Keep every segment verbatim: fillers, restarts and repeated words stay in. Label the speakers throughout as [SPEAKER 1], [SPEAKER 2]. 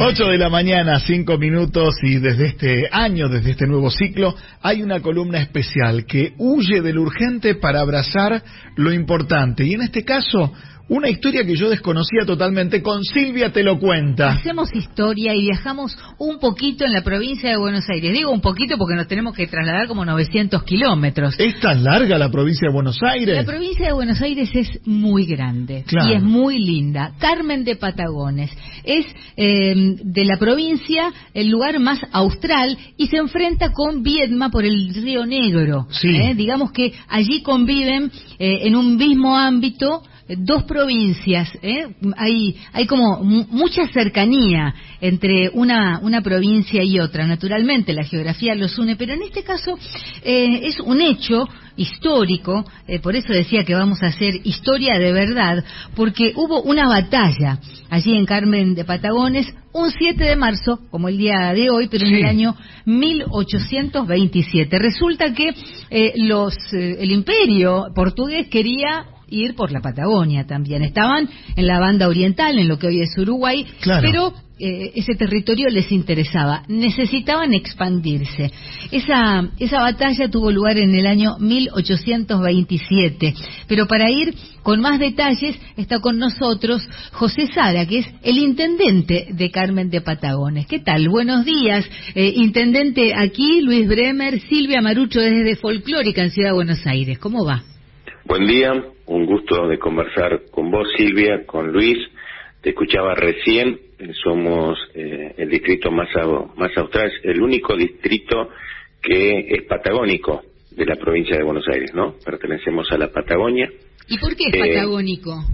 [SPEAKER 1] ocho de la mañana, cinco minutos, y desde este año, desde este nuevo ciclo, hay una columna especial que huye del urgente para abrazar lo importante. Y en este caso, una historia que yo desconocía totalmente. Con Silvia Te Lo Cuenta.
[SPEAKER 2] Hacemos historia y viajamos un poquito en la provincia de Buenos Aires. Digo un poquito porque nos tenemos que trasladar como novecientos kilómetros.
[SPEAKER 1] ¿Es tan larga la provincia de Buenos Aires?
[SPEAKER 2] La provincia de Buenos Aires es muy grande, claro, y es muy linda. Carmen de Patagones es eh, de la provincia el lugar más austral y se enfrenta con Viedma por el Río Negro.
[SPEAKER 1] Sí.
[SPEAKER 2] ¿eh? Digamos que allí conviven eh, en un mismo ámbito dos provincias, ¿eh? hay hay como m- mucha cercanía entre una una provincia y otra. Naturalmente la geografía los une, pero en este caso eh, es un hecho histórico, eh, por eso decía que vamos a hacer historia de verdad, porque hubo una batalla allí en Carmen de Patagones un siete de marzo, como el día de hoy, pero sí, en el año mil ochocientos veintisiete. Resulta que eh, los eh, el imperio portugués quería ir por la Patagonia también. Estaban en la banda oriental, en lo que hoy es Uruguay, claro, pero eh, ese territorio les interesaba. Necesitaban expandirse. Esa esa batalla tuvo lugar en el año mil ochocientos veintisiete. Pero para ir con más detalles, está con nosotros José Sara, que es el intendente de Carmen de Patagones. ¿Qué tal? Buenos días. Eh, intendente, aquí Luis Bremer, Silvia Marucho desde Folclórica en Ciudad de Buenos Aires. ¿Cómo va?
[SPEAKER 3] Buen día, un gusto de conversar con vos, Silvia, con Luis. Te escuchaba recién, somos eh, el distrito más, au- más austral, el único distrito que es patagónico de la provincia de Buenos Aires, ¿no? Pertenecemos a la Patagonia.
[SPEAKER 2] ¿Y por qué es
[SPEAKER 3] eh,
[SPEAKER 2] patagónico?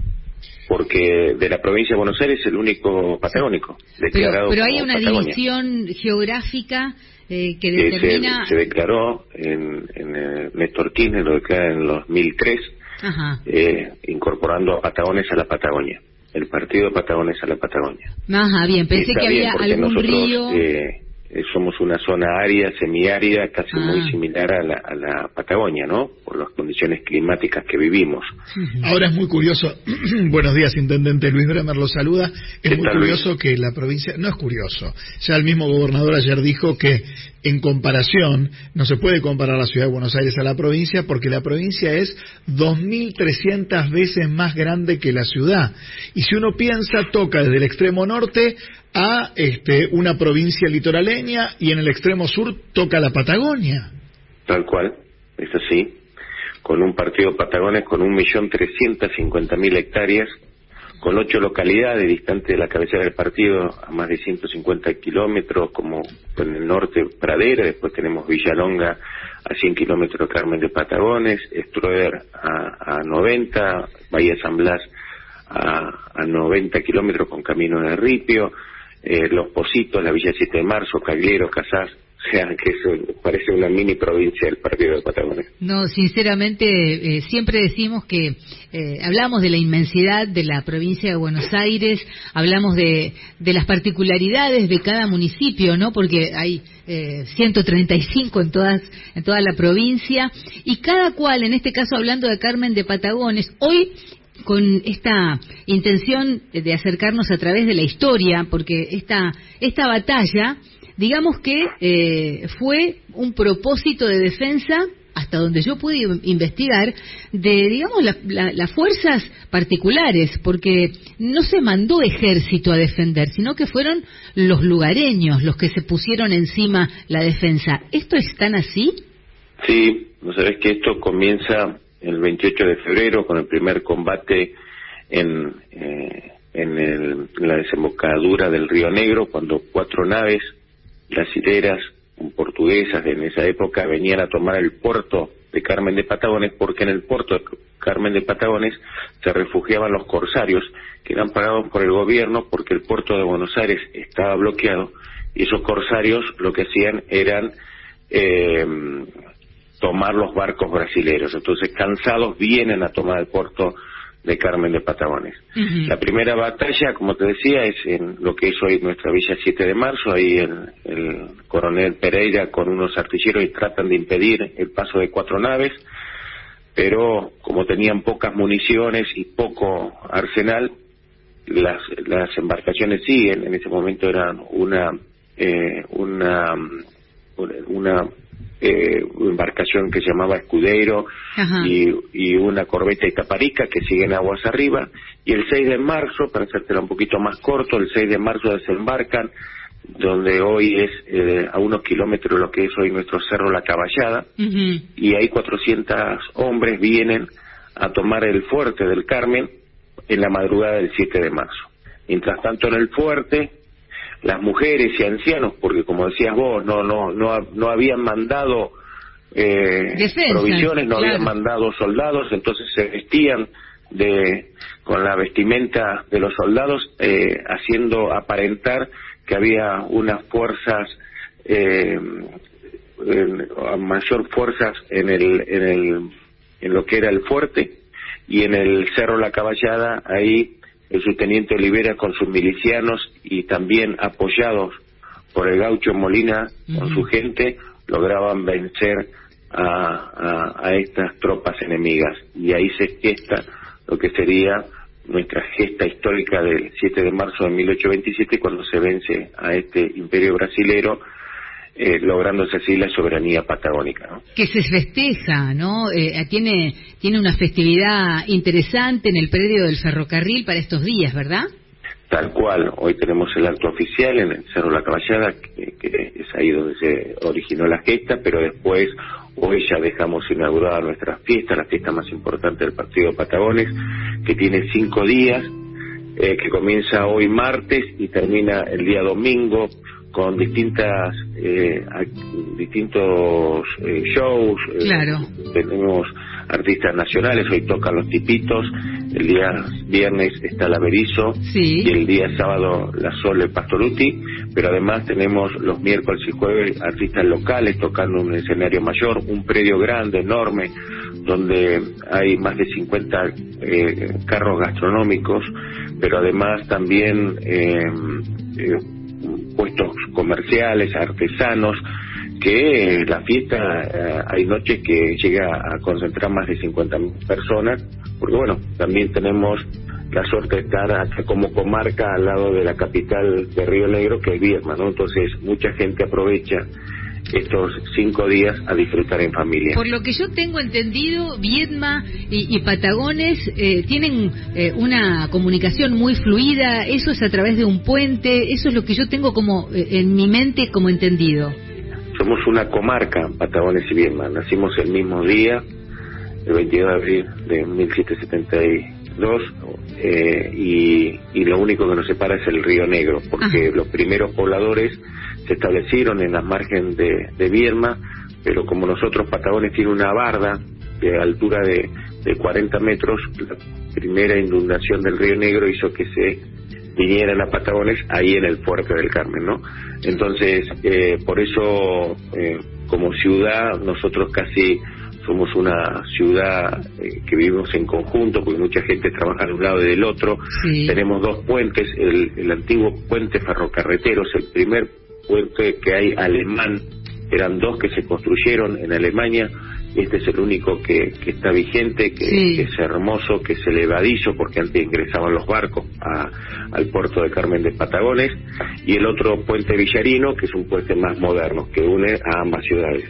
[SPEAKER 3] Porque de la provincia de Buenos Aires es el único patagónico declarado.
[SPEAKER 2] Pero, pero hay
[SPEAKER 3] como
[SPEAKER 2] una
[SPEAKER 3] Patagonia.
[SPEAKER 2] División geográfica eh, que
[SPEAKER 3] Que
[SPEAKER 2] determina...
[SPEAKER 3] se, se declaró en, en eh, Néstor Kirchner, lo declara en el dos mil tres,
[SPEAKER 2] Ajá.
[SPEAKER 3] eh, incorporando a Patagones a la Patagonia, el partido de Patagones a la Patagonia.
[SPEAKER 2] Ajá, bien, pensé
[SPEAKER 3] Está
[SPEAKER 2] que
[SPEAKER 3] bien,
[SPEAKER 2] había
[SPEAKER 3] porque
[SPEAKER 2] algún
[SPEAKER 3] nosotros,
[SPEAKER 2] río...
[SPEAKER 3] Eh, eh, somos una zona árida, semiárida, casi
[SPEAKER 2] Ah.
[SPEAKER 3] muy similar a la, a la Patagonia, ¿no? Por las condiciones climáticas que vivimos.
[SPEAKER 1] Ahora es muy curioso. Buenos días, intendente. Luis Bremer lo saluda. Es muy
[SPEAKER 3] tal,
[SPEAKER 1] curioso
[SPEAKER 3] Luis?
[SPEAKER 1] que la provincia... No es curioso. Ya el mismo gobernador ayer dijo que en comparación, no se puede comparar la ciudad de Buenos Aires a la provincia, porque la provincia es dos mil trescientas veces más grande que la ciudad. Y si uno piensa, toca desde el extremo norte a este, una provincia litoraleña, y en el extremo sur toca la Patagonia.
[SPEAKER 3] Tal cual, es así. Con un partido Patagones con un millón trescientas cincuenta mil hectáreas, con ocho localidades distantes de la cabecera del partido a más de ciento cincuenta kilómetros, como en el norte Pradera, después tenemos Villalonga a cien kilómetros de Carmen de Patagones, Stroeder a, a noventa, Bahía San Blas a, a noventa kilómetros con Camino de Ripio, eh, Los Positos, la Villa siete de marzo, Cagliero, Casás. O sea, que eso parece una mini provincia del partido de Patagones.
[SPEAKER 2] No, sinceramente, eh, siempre decimos que eh, hablamos de la inmensidad de la provincia de Buenos Aires, hablamos de, de las particularidades de cada municipio, ¿no? Porque hay eh, ciento treinta y cinco en todas en toda la provincia, y cada cual, en este caso hablando de Carmen de Patagones, hoy con esta intención de acercarnos a través de la historia, porque esta esta batalla, digamos que eh, fue un propósito de defensa, hasta donde yo pude investigar, de, digamos, la, la, las fuerzas particulares, porque no se mandó ejército a defender, sino que fueron los lugareños los que se pusieron encima la defensa. ¿Esto es tan así?
[SPEAKER 3] Sí, no sabés que esto comienza el veintiocho de febrero con el primer combate en, eh, en, el, en la desembocadura del Río Negro, cuando cuatro naves brasileras, portuguesas en esa época, venían a tomar el puerto de Carmen de Patagones, porque en el puerto de Carmen de Patagones se refugiaban los corsarios, que eran pagados por el gobierno porque el puerto de Buenos Aires estaba bloqueado, y esos corsarios lo que hacían eran eh, tomar los barcos brasileros. Entonces, cansados, vienen a tomar el puerto de Carmen de Patagones. Uh-huh. La primera batalla, como te decía, es en lo que es hoy nuestra Villa siete de marzo. Ahí el, el coronel Pereira con unos artilleros y tratan de impedir el paso de cuatro naves, pero como tenían pocas municiones y poco arsenal, las las embarcaciones siguen. En ese momento eran una eh, una una eh, embarcación que se llamaba Escudeiro y, y una corbeta Itaparica que siguen aguas arriba, y el seis de marzo, para hacértela un poquito más corto, el seis de marzo desembarcan donde hoy es eh, a unos kilómetros lo que es hoy nuestro Cerro La Caballada, uh-huh. y ahí cuatrocientos hombres vienen a tomar el fuerte del Carmen en la madrugada del siete de marzo. Mientras tanto, en el fuerte, las mujeres y ancianos, porque como decías vos, no no no, no habían mandado eh, Defensa, provisiones, no claro. habían mandado soldados, entonces se vestían de con la vestimenta de los soldados, eh, haciendo aparentar que había unas fuerzas, eh, en, mayor fuerzas en el en el en lo que era el fuerte, y en el Cerro La Caballada, ahí el subteniente Olivera con sus milicianos y también apoyados por el gaucho Molina uh-huh. con su gente, lograban vencer a, a, a estas tropas enemigas, y ahí se gesta lo que sería nuestra gesta histórica del siete de marzo de mil ochocientos veintisiete, cuando se vence a este imperio brasilero, eh, lográndose así la soberanía patagónica, ¿no?
[SPEAKER 2] Que se festeja, ¿no? Eh, tiene tiene una festividad interesante en el predio del ferrocarril para estos días, ¿verdad?
[SPEAKER 3] Tal cual. Hoy tenemos el acto oficial en el Cerro La Caballada, que, que es ahí donde se originó la gesta, pero después hoy ya dejamos inaugurada nuestra fiesta, la fiesta más importante del Partido Patagones, que tiene cinco días, eh, que comienza hoy martes y termina el día domingo, con distintas eh, distintos eh, shows.
[SPEAKER 2] Claro.
[SPEAKER 3] Eh, tenemos artistas nacionales, hoy tocan Los Tipitos, el día viernes está la Berizo, sí. y el día sábado la Sole Pastoruti, pero además tenemos los miércoles y jueves artistas locales tocando un escenario mayor, un predio grande, enorme, donde hay más de cincuenta eh, carros gastronómicos, pero además también eh, eh, puestos comerciales, artesanos, que la fiesta, eh, hay noches que llega a concentrar más de cincuenta mil personas, porque bueno, también tenemos la suerte de estar acá como comarca al lado de la capital de Río Negro, que es Viedma, ¿no? Entonces mucha gente aprovecha estos cinco días a disfrutar en familia.
[SPEAKER 2] Por lo que yo tengo entendido, Viedma y, y Patagones eh, tienen eh, una comunicación muy fluida, eso es a través de un puente, eso es lo que yo tengo como eh, en mi mente como entendido.
[SPEAKER 3] Somos una comarca, Patagones y Viedma, nacimos el mismo día, el veintidós de abril de mil setecientos setenta y dos, eh, y, y lo único que nos separa es el Río Negro, porque Ajá. los primeros pobladores se establecieron en las márgenes de, de Viedma, pero como nosotros, Patagones tiene una barda de altura de, de cuarenta metros, la primera inundación del Río Negro hizo que se vinieran a Patagones ahí en el fuerte del Carmen, ¿no? Entonces, eh, por eso, eh, como ciudad, nosotros casi somos una ciudad eh, que vivimos en conjunto, porque mucha gente trabaja de un lado y del otro. Sí. Tenemos dos puentes, el, el antiguo puente ferrocarretero es el primer puente que hay alemán, eran dos que se construyeron en Alemania, y este es el único que, que está vigente, que, sí. que es hermoso, que es elevadizo, porque antes ingresaban los barcos a, al puerto de Carmen de Patagones, y el otro puente Villarino, que es un puente más moderno, que une a ambas ciudades.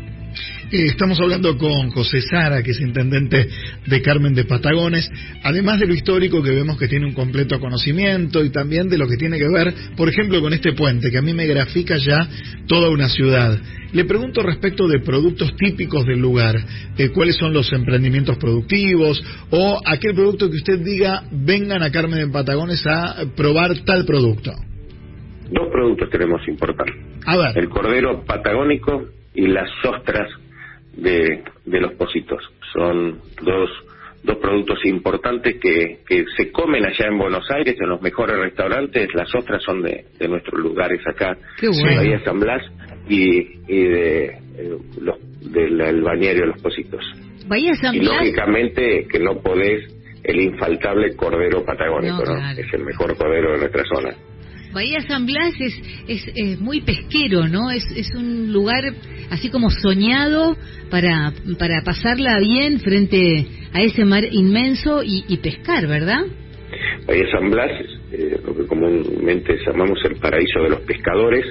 [SPEAKER 1] Estamos hablando con José Sara, que es intendente de Carmen de Patagones, además de lo histórico que vemos que tiene un completo conocimiento, y también de lo que tiene que ver, por ejemplo, con este puente, que a mí me grafica ya toda una ciudad. Le pregunto respecto de productos típicos del lugar, eh, cuáles son los emprendimientos productivos, o aquel producto que usted diga, vengan a Carmen de Patagones a probar tal producto.
[SPEAKER 3] Dos productos tenemos importantes.
[SPEAKER 1] A ver.
[SPEAKER 3] El cordero patagónico y las ostras de, de los Pocitos. Son dos dos productos importantes que, que se comen allá en Buenos Aires, en los mejores restaurantes. Las ostras son de, de nuestros lugares acá,
[SPEAKER 2] Qué bueno.
[SPEAKER 3] de Bahía San Blas y, y de, eh, los, del el balneario de los Pocitos.
[SPEAKER 2] Bahía San
[SPEAKER 3] y
[SPEAKER 2] Blas.
[SPEAKER 3] lógicamente que no podés el infaltable cordero patagónico, no, claro. ¿no? Es el mejor cordero de nuestra zona.
[SPEAKER 2] Bahía San Blas es, es, es muy pesquero, ¿no? Es, es un lugar así como soñado para, para pasarla bien frente a ese mar inmenso y, y pescar, ¿verdad?
[SPEAKER 3] Bahía San Blas, eh, lo que comúnmente llamamos el paraíso de los pescadores,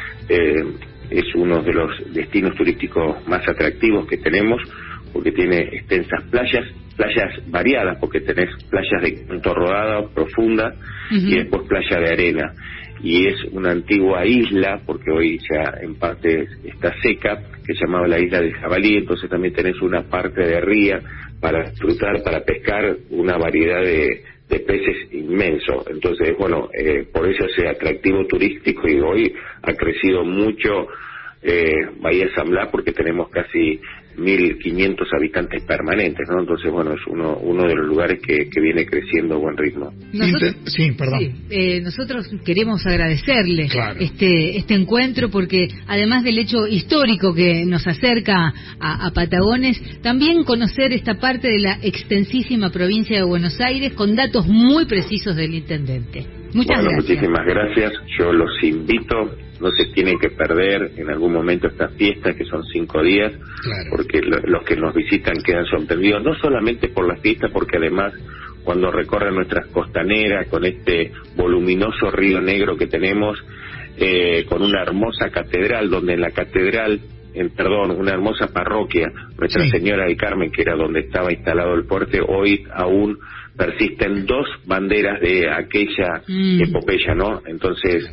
[SPEAKER 3] eh, es uno de los destinos turísticos más atractivos que tenemos, porque tiene extensas playas, playas variadas, porque tenés playas de canto rodada, profunda, uh-huh. y después playa de arena. Y es una antigua isla, porque hoy ya en parte está seca, que se llamaba la isla del Jabalí, entonces también tenés una parte de ría para disfrutar, para pescar una variedad de, de peces inmenso. Entonces, bueno, eh, por eso ese atractivo turístico, y hoy ha crecido mucho eh, Bahía San Blas, porque tenemos casi mil quinientos habitantes permanentes, ¿no? Entonces, bueno, es uno uno de los lugares que, que viene creciendo a buen ritmo.
[SPEAKER 2] Nosotros,
[SPEAKER 1] sí, perdón.
[SPEAKER 2] Sí, eh, nosotros queremos agradecerle
[SPEAKER 1] claro.
[SPEAKER 2] este este encuentro, porque además del hecho histórico que nos acerca a, a Patagones, también conocer esta parte de la extensísima provincia de Buenos Aires con datos muy precisos del intendente. Muchas
[SPEAKER 3] bueno,
[SPEAKER 2] gracias.
[SPEAKER 3] Muchísimas gracias. Yo los invito. No se tienen que perder en algún momento estas fiestas, que son cinco días, claro. porque lo, los que nos visitan quedan sorprendidos, no solamente por las fiestas, porque además cuando recorren nuestras costaneras con este voluminoso río Negro que tenemos, eh, con una hermosa catedral, donde en la catedral, en, perdón, una hermosa parroquia, Nuestra sí. Señora del Carmen, que era donde estaba instalado el fuerte, hoy aún persisten dos banderas de aquella mm. epopeya, ¿no? Entonces,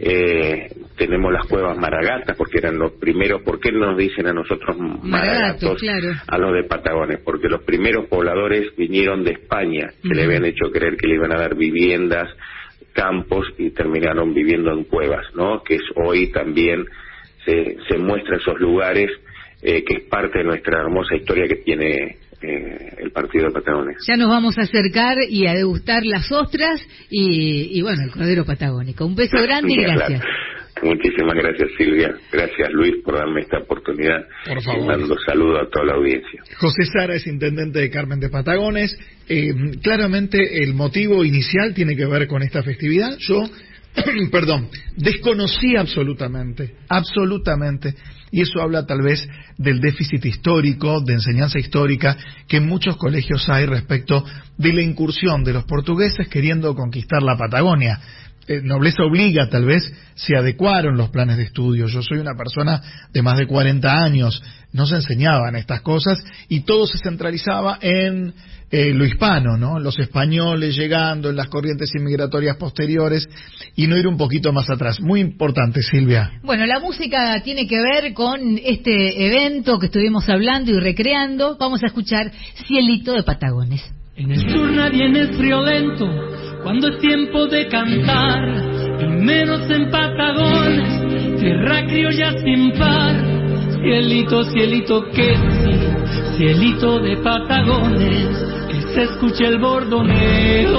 [SPEAKER 3] eh, tenemos las cuevas Maragatas, porque eran los primeros. ¿Por qué nos dicen a nosotros Maragatos?
[SPEAKER 2] Maragatos, claro.
[SPEAKER 3] A los de Patagones, porque los primeros pobladores vinieron de España, que mm. le habían hecho creer que le iban a dar viviendas, campos, y terminaron viviendo en cuevas, ¿no? Que es hoy también se, se muestra esos lugares, eh, que es parte de nuestra hermosa historia que tiene Eh, el partido de Patagones.
[SPEAKER 2] Ya nos vamos a acercar y a degustar las ostras y, y bueno, el cordero patagónico. Un beso grande y gracias.
[SPEAKER 3] Muchísimas gracias, Silvia. Gracias, Luis, por darme esta oportunidad.
[SPEAKER 1] Por favor.
[SPEAKER 3] Y mando saludos a toda la audiencia.
[SPEAKER 1] José Sara es intendente de Carmen de Patagones. Eh, claramente el motivo inicial tiene que ver con esta festividad. Yo, perdón, desconocí absolutamente, absolutamente. Y eso habla tal vez del déficit histórico, de enseñanza histórica, que en muchos colegios hay respecto de la incursión de los portugueses queriendo conquistar la Patagonia. Eh, nobleza obliga, tal vez se adecuaron los planes de estudio. Yo soy una persona de más de cuarenta años, no se enseñaban estas cosas y todo se centralizaba en eh, lo hispano, ¿no? Los españoles llegando, en las corrientes inmigratorias posteriores, y no ir un poquito más atrás. Muy importante, Silvia.
[SPEAKER 2] Bueno, la música tiene que ver con este evento que estuvimos hablando y recreando. Vamos a escuchar Cielito de Patagones.
[SPEAKER 4] En el sur nadie es friolento cuando es tiempo de cantar, y menos en Patagones, tierra criolla sin par. Cielito, cielito que sí, cielito de Patagones, que se escuche el bordoneo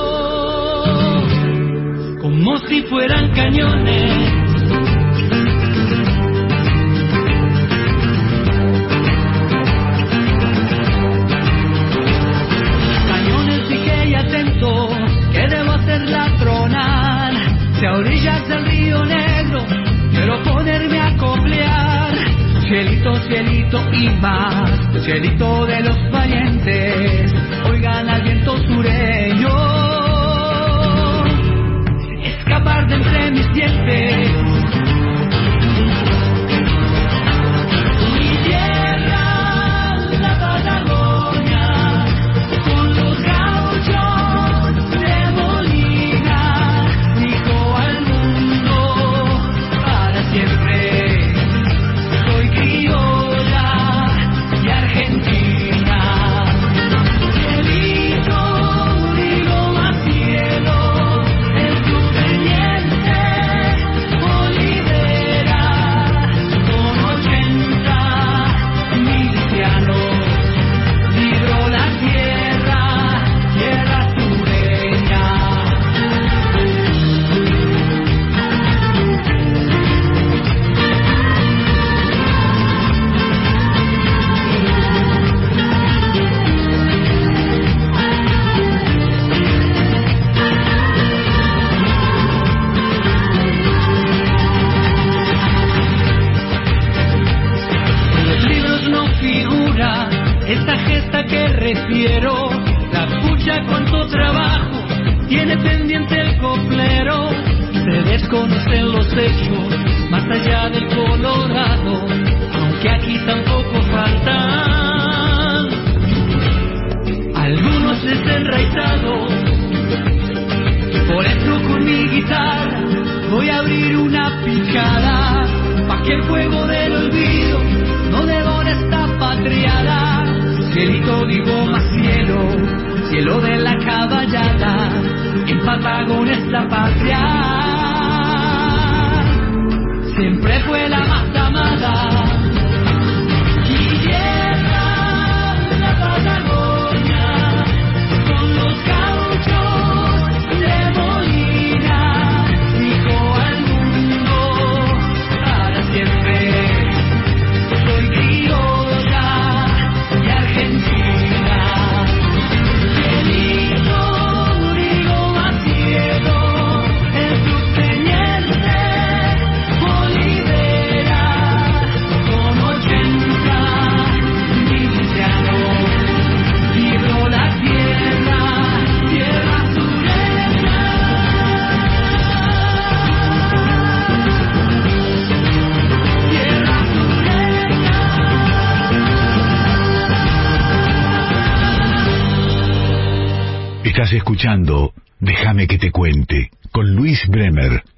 [SPEAKER 4] como si fueran cañones. Que debo hacerla tronar, si a orillas del río Negro quiero ponerme a coplear. Cielito, cielito y más, cielito de los valientes, oigan al viento sureño escapar de entre mis dientes. Mi tierra, la Patagonia, con los gauchos de Molina, dijo al mundo para siempre. Soy criolla y argentina. Cielito, digo más cielo, en tu pendiente conocen los hechos más allá del Colorado, aunque aquí tampoco faltan algunos desenraizados. Por eso con mi guitarra voy a abrir una picada, pa' que el fuego del olvido no devore esta patriada. Cielito digo más cielo, cielo de la caballada, en Patagón esta patria siempre fue la más amada. Mi tierra, la Patagonia, con los gauchos de Molina, dijo al mundo para siempre. Soy criolla y argentina, cielito digo más cielo, el subteniente Olivera, con ochenta milicianos, libró la tierra, tierra sureña. Tierra sureña.
[SPEAKER 5] Estás escuchando Déjame que te cuente con Luis Bremer.